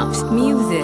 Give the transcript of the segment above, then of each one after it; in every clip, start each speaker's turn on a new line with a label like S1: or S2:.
S1: Pops Music.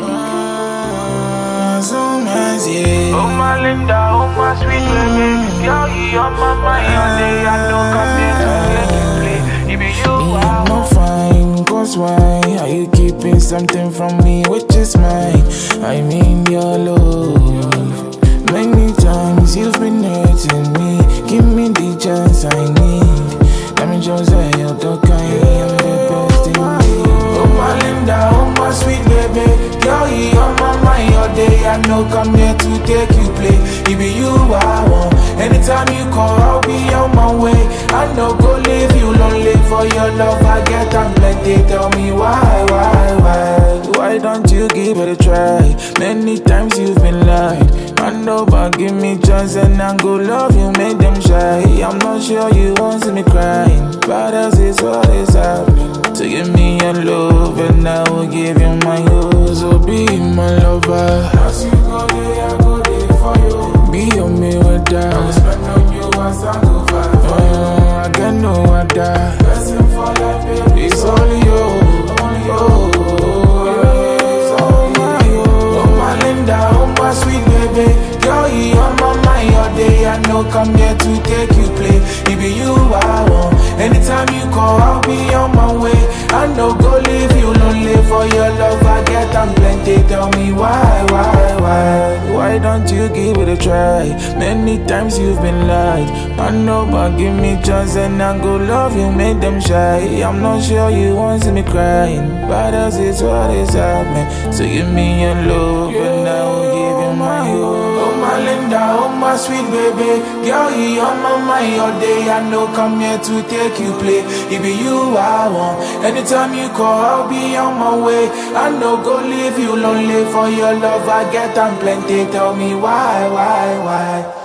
S2: So nice, yeah.
S3: Oh my Linda, oh my sweet baby, girl, you on my mind all day. I know come here to make you play. It be you,
S2: Me, I'm not fine, cause why are you keeping something from me which is mine? I mean your love. Many times you've been hurting me. Give me the chance I need. Let me just say you're the kind, I'm the best in me. Oh my Linda, oh my sweet baby, girl, you on my mind all day. I know come here to take you play. It be you I want. Anytime you call, I'll be on my way. I know go leave you lonely for your love. I get I'm plenty. Tell me why? Why don't you give it a try? Many times you've been lied. I know, but give me chance and I go love you, make them shy. I'm not sure you won't see me crying, but as is what is happening. So give me your love and I will give you my yours. So be my lover. As you go there, I go there for you. Be on me with that. I will spend on you as I go far. I get no other. Blessing for life, baby. It's only you, only you. Sweet baby, girl, you on my mind all day. I know come here to take you play. It be you I want. Anytime you call, I'll be on my way. I know go leave you lonely for your love. I get I'm plenty. Tell me why don't you give it a try? Many times you've been lied. I know, but give me chance and I go love you, make them shy. I'm not sure you won't see me crying, but as is what is happening. So give me your love and I will give you my yours. Oh my Linda, oh my sweet baby, girl, you on my mind all day. I know come here to take you play. It be you I want. Anytime you call, I'll be on my way. I know go leave you lonely for your love. I get I'm plenty. Tell me why?